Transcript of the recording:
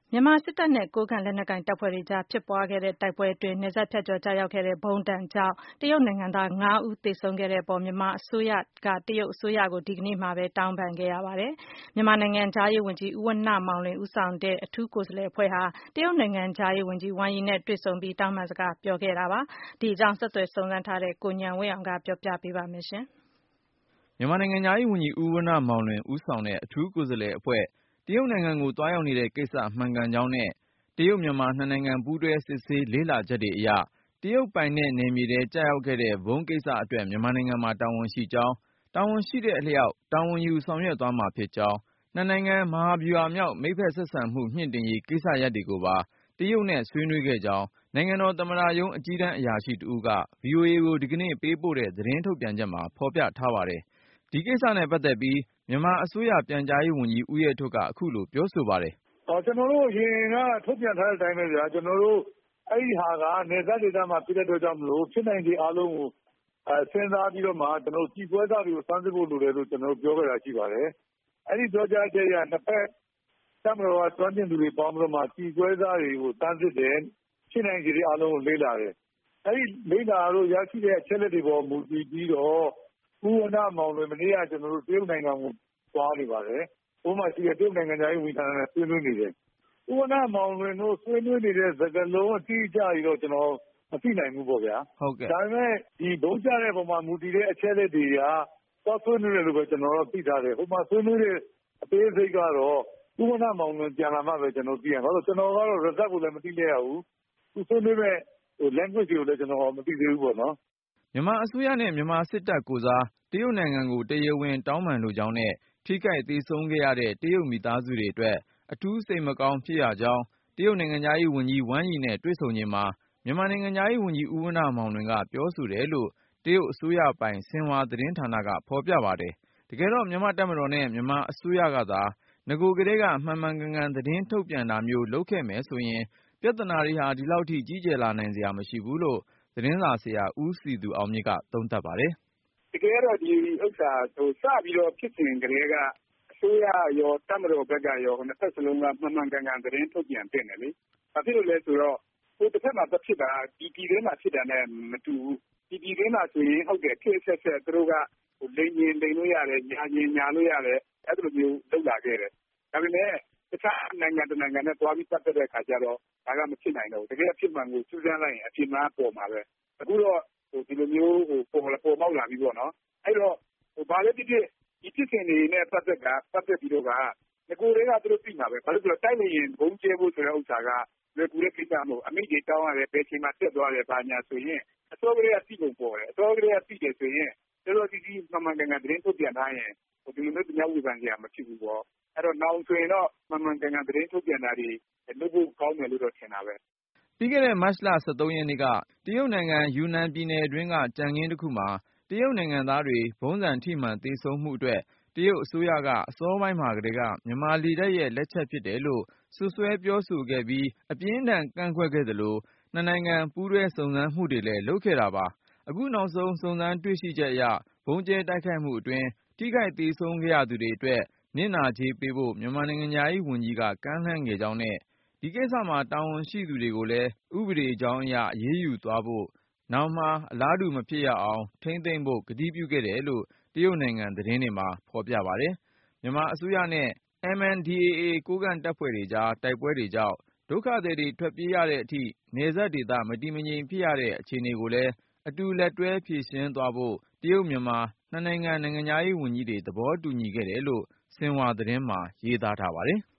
မြန်မာစစ်တပ်နဲ့ ကိုးကန့်လက်နက်ကိုင်တပ်ဖွဲ့တွေကြားဖြစ်ပွားခဲ့တဲ့တိုက်ပွဲအတွင်း နယ်စပ်ဖြတ်ကျော်ကျရောက်ခဲ့တဲ့ ဗုံးဒဏ်ကြောင့် တရုတ်နိုင်ငံသား ဦးသေဆုံးခဲ့တဲ့အပေါ် မြန်မာအစိုးရက တရုတ်အစိုးရကို ဒီကနေ့မှာပဲ တောင်းပန်ခဲ့ရပါတယ်။ မြန်မာနိုင်ငံခြားရေးဝန်ကြီး ဦးဝဏ္ဏမောင်လွင် ဦးဆောင်တဲ့ အထူးကိုယ်စားလှယ်အဖွဲ့ဟာ တရုတ်နိုင်ငံခြားရေးဝန်ကြီး Wang Yi နဲ့တွေ့ဆုံပြီး တောင်းပန်စကားပြောခဲ့တာပါ။ ဒီအကြောင်း ဆက်သွယ်စုံစမ်းထားတဲ့ ကိုဉာဏ်ဝင်းအောင်က ပြောပြပေးပါမယ်။မြန်မာနိုင်ငံခြားရေးဝန်ကြီး ဦးဝဏ္ဏမောင်လွင် ဦးဆောင်တဲ့ အထူးကိုယ်စားလှယ်အဖွဲ့ တရုတ်နိုင်ငံကိုသွားရောက်နေတဲ့ကိစ္စ မှန်ကန်ကြောင်းနဲ့ တရုတ်-မြန်မာ နှစ်နိုင်ငံပူးတွဲစစ်ဆေးလေ့လာချက်တွေအရ တရုတ်ပိုင်နက်နယ်မြေထဲကျရောက်ခဲ့တဲ့ ဗုံးကိစ္စအတွက် မြန်မာနိုင်ငံမှာတာဝန်ရှိကြောင်း၊ တာဝန်ရှိတဲ့အလျောက် တာဝန်ယူဆောင်ရွက်သွားမှာဖြစ်ကြောင်း၊ နှစ်နိုင်ငံ မဟာဗျူဟာမြောက် မိတ်ဖက်ဆက်ဆံမှုမြှင့်တင်ရေးကိစ္စရပ်တွေကိုပါ တရုတ်နဲ့ဆွေးနွေးခဲ့ကြောင်း နိုင်ငံတော်သမ္မတရုံး အကြီးတန်းအရာရှိတဦးက VOA ကိုဒီကနေ့ပေးပို့တဲ့ သတင်းထုတ်ပြန်ချက်မှာ ဖော်ပြထားပါတယ်။ ဒီကိစ္စနဲ့ပတ်သက်ပြီး မြန်မာအစိုးရပြန်ကြားရေးဝန်ကြီး ဦးရဲထွဋ်က အခုလိုပြောဆိုပါတယ်။ “ကျနော်တို့အရင်ကထုတ်ပြန်ထားတဲ့အတိုင်းပဲဗျာ ကျနော်တို့အဲဒီဟာကနယ်စပ်ဒေသမှာဖြစ်တဲ့အတွက်ကြောင့်မလို့ ဖြစ်နိုင်ခြေအားလုံးကိုစဉ်းစားပြီးတော့မှ ကျနော်တို့ကျည်ပွဲစားတွေကိုဆန်းစစ်ဖို့လိုတယ်လို့ကျနော်တို့ပြောခဲ့တာရှိပါတယ်။ အဲဒီပြောကြားချက်အရ နှစ်ဖက်တပ်မတော်ကကျွမ်းကျင်သူတွေပေါင်းပြီးတော့မှကျည်ပွဲစားတွေကိုဆန်းစစ်တယ်။ ဖြစ်နိုင်ခြေတွေအားလုံးကိုလေ့လာတယ်။ အဲဒီလေ့လာလို့ရရှိတဲ့အချက်အလက်တွေပေါ်မူတည်ပြီးတော့ ဦးဝဏ္ဏမောင်လွင်မနေ့ကကျနော်တို့တရုတ်နိုင်ငံကိုသွားနေပါတယ်။ ဟိုမှာရှိတဲ့တရုတ်နိုင်ငံခြားရေးဝန်ကြီးဌာနနဲ့ဆွေးနွေးနေတယ်။ ဦးဝဏ္ဏမောင်လွင်တို့ဆွေးနွေးနေတဲ့စကားလုံးအတိအကျတွေတော့ကျနော်မသိနိုင်ဘူးပေါ့ဗျာ။ ဒါပေမဲ့ဒီဗုံးကျတဲ့အပေါ်မှာမူတည်တဲ့အချက်အလက်တွေကသွားဆွေးနွေးတယ်လို့ပဲကျနော်တို့သိထားတယ်။ ဟိုမှာဆွေးနွေးတဲ့အသေးစိတ်ကတော့ဦးဝဏ္ဏမောင်လွင်ပြန်လာမှပဲကျနော်တို့သိရမယ်။ ဘာလို့လဲဆိုတော့ကျနော်ကတော့ result ကိုလည်းမသိလိုက်ရဘူး။ သူဆွေးနွေးမယ့် language တွေကိုလည်းကျနော်မသိသေးဘူးပေါ့နော်။ ” မြန်မာအစိုးရနဲ့ မြန်မာစစ်တပ်ကိုယ်စား တရုတ်နိုင်ငံကို တရားဝင်တောင်းပန်လိုကြောင်းနဲ့ ထိခိုက်သေဆုံးခဲ့ရတဲ့ တရုတ်မိသားစုတွေအတွက် အထူးစိတ်မကောင်းဖြစ်ရကြောင်း တရုတ်နိုင်ငံခြားရေးဝန်ကြီး Wang Yi နဲ့တွေ့ဆုံချိန်မှာ မြန်မာနိုင်ငံခြားရေးဝန်ကြီး ဦးဝဏ္ဏမောင်လွင်က ပြောဆိုတယ်လို့ တရုတ်အစိုးရပိုင် ဆင်ဟွာသတင်းဌာနက ဖော်ပြပါတယ်။ တကယ်တော့ မြန်မာ့တပ်မတော်နဲ့ မြန်မာအစိုးရကသာ နဂိုကတည်းက မှန်မှန်ကန်ကန် သတင်းထုတ်ပြန်တာမျိုး လုပ်ခဲ့မယ်ဆိုရင် ပြဿနာတွေဟာ ဒီလောက်ထိ ကြီးကျယ်လာနိုင်စရာမရှိဘူးလို့ သတင်းစာဆရာ ဦးစည်သူအောင်မြင့်က သုံးသပ်ပါတယ်။ “တကယ်ကတော့ဒီဥစ္စာစပြီးတော့ဖြစ်စဉ်ကတည်းကအစိုးရရောတပ်မတော်ဘက်ကရောနှစ်ဖက်စလုံးကမှန်မှန်ကန်ကန်သတင်းထုတ်ပြန်သင့်တယ်လေ။ ဘာဖြစ်လို့လဲဆိုတော့ဟိုတစ်ဖက်မှာသွားဖြစ်တာဒီပြည်တွင်းမှာဖြစ်တာနဲ့မတူဘူး။ ဒီပြည်တွင်းမှာဆိုရင်ဟုတ်တယ်ခေတ်အဆက်ဆက်သူတို့ကလိမ်ရင်လိမ်လို့ရတယ်ညာရင်ညာလို့ရတယ်အဲ့လိုမျိုးလုပ်လာခဲ့တယ်။ဒါပေမဲ့တခြားနိုင်ငံတစ်နိုင်ငံနဲ့သွားပြီးပတ်သက်တဲ့အခါကျတော့ဒါကမဖြစ်နိုင်တော့ဘူး။တကယ်အဖြစ်မှန်ကိုစူးစမ်းလိုက်ရင်အဖြစ်မှန်ကပေါ်မှာပဲ။အခုတော့ဒီလိုမျိုးပေါ်ပေါက်လာပြီပေါ့နော်။အဲ့တော့ဘာပဲဖြစ်ဖြစ်ဒီဖြစ်စဉ်တွေနဲ့ပတ်သက်ပြီးတော့ကငကိုယ်တည်းကသူတို့သိမှာပဲ။ဘာလို့လဲဆိုတော့တိုက်လေရင်ဘုံကျဲဖို့ဆိုတဲ့ဥစ္စာကလွယ်ကူတဲ့ကိစ္စမဟုတ်ဘူး။အမိန့်တွေတောင်းရတယ်ဘယ်ချိန်မှာတက်သွားတယ်ဘာညာဆိုရင်အစောကတည်းကသိပုံပေါ်တယ်။အစောကတည်းကသိတယ်ဆိုရင်စောစောစီးစီးမှန်မှန်ကန်ကန်သတင်းထုတ်ပြန်ထားရင်ဒီလိုမျိုးသူများဝေဖန်စရာမဖြစ်ဘူးပေါ့။အဲ့တော့နောင်ဆိုရင်တော့မှန်မှန်ကန်ကန်သတင်းထုတ်ပြန်တာတွေလုပ်ဖို့ကောင်းတယ်လို့တော့ထင်တာပဲ။ ” ပြီးခဲ့တဲ့မတ်လ ရက်နေ့က တရုတ်နိုင်ငံ ယူနန်ပြည်နယ်တွင်းက ကြံခင်းတစ်ခုမှာ တရုတ်နိုင်ငံသားတွေ ဗုံးဆံထိမှန်သေဆုံးမှုအတွက် တရုတ်အစိုးရက အစောပိုင်းမှာကတည်းက မြန်မာလေတပ်ရဲ့လက်ချက်ဖြစ်တယ်လို့ စွပ်စွဲပြောဆိုခဲ့ပြီး အပြင်းအထန်ကန့်ကွက်ခဲ့သလို နှစ်နိုင်ငံပူးတွဲစုံစမ်းမှုတွေလည်းလုပ်ခဲ့တာပါ။ အခုနောက်ဆုံး စုံစမ်းတွေ့ရှိချက်အရ ဗုံးကြဲတိုက်ခိုက်မှုအတွင်း ထိခိုက်သေဆုံးခဲ့ရသူတွေအတွက် နစ်နာကြေးပေးဖို့ မြန်မာနိုင်ငံခြားရေးဝန်ကြီးက ကမ်းလှမ်းခဲ့ကြောင်းနဲ့ ဒီကိစ္စမှာတာဝန်ရှိသူတွေကိုလည်း ဥပဒေကြောင်းအရ အရေးယူသွားဖို့ နောင်မှာ အလားတူမဖြစ်ရအောင် ထိန်းသိမ်းဖို့ ကတိပြုခဲ့တယ်လို့ တရုတ်နိုင်ငံသတင်းတွေမှာ ဖော်ပြပါတယ်။ မြန်မာအစိုးရနဲ့ MNDAA ကိုးကန့်တပ်ဖွဲ့တွေကြား တိုက်ပွဲတွေကြောင့် ဒုက္ခသည်တွေထွက်ပြေးရတဲ့အထိ နယ်စပ်ဒေသ မတည်မငြိမ်ဖြစ်ရတဲ့အခြေအနေကိုလည်း အတူလက်တွဲဖြေရှင်းသွားဖို့ တရုတ်-မြန်မာ နှစ်နိုင်ငံ နိုင်ငံခြားရေးဝန်ကြီးတွေ သဘောတူညီခဲ့တယ်လို့ ဆင်ဟွာသတင်းမှာ ရေးသားထားပါတယ်။